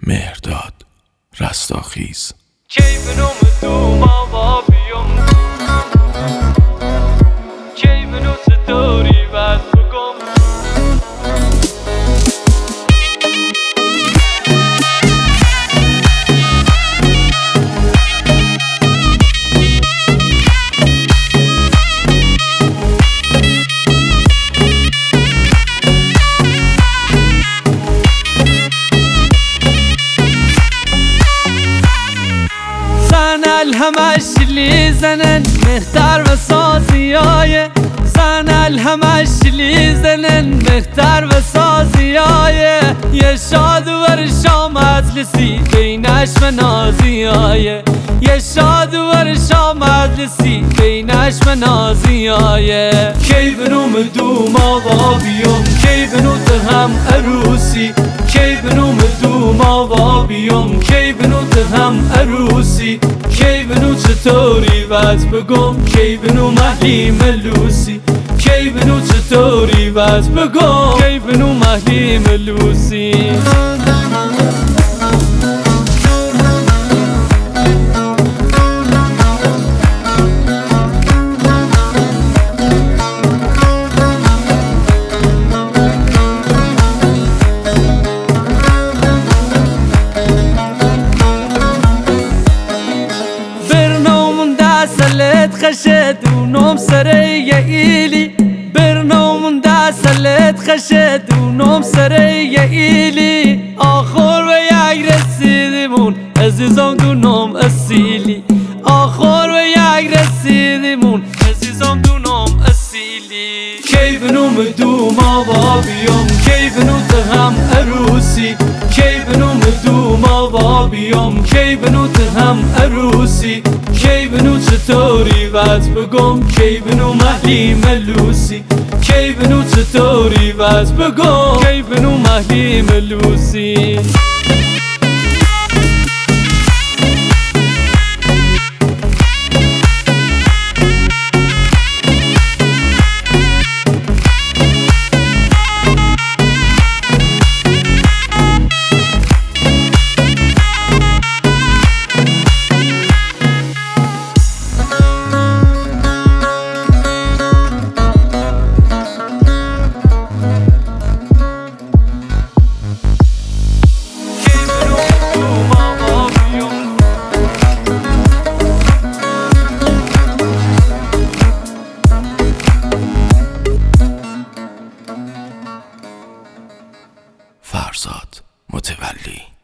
مهرداد رستاخیز. کیفنو مدوم آوا بیام کیفنو ستاری بد بگم همش لیزنن مختر و سازیای زن همش لیزنن مختر و سازیای یه شادور شام مجلسی بینش و نازیای یه شادور شام مجلسی بینش و نازیای کی بنوم دوم آوا بیام کی بنو هم عروسی کی بنوم دوم آوا بیام کی بنو هم عروسی کی بنو چطوری وز بگم کی بنو محلی ملوسی کی بنو چطوری وز بگم کی بنو محلی ملوسی خشدونم سری ایلی برنامون دستلت خشدونم سری ایلی آخر به یک رسیدیمون عزیزم دونم اصیلی آخر به یک رسیدیمون عزیزم دونم اصیلی کی بنوم دوم آوا بیام کی بنو هم عروسی کی بنوم دوم آوا بیام کی بنو هم عروسی کی بنو چطوری وز بگم کی بنو محلی ملوسی کی بنو چطوری وز بگم کی بنو محلی ملوسی فرزاد متولی.